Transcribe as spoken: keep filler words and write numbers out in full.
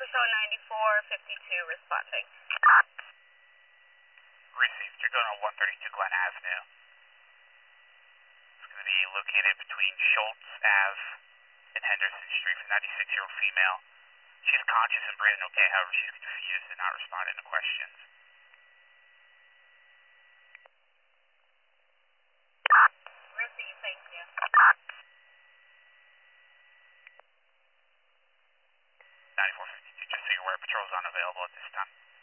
Echo ninety-four fifty-two responding. Received. You're going on one thirty-two Glen Avenue. It's going to be located between Schultz Ave and Henderson Street for ninety-six-year-old female. She's conscious and breathing okay, however, she's confused and not responding to questions. Received, thank you. ninety-four fifty-two, just so you're aware, patrol's unavailable at this time.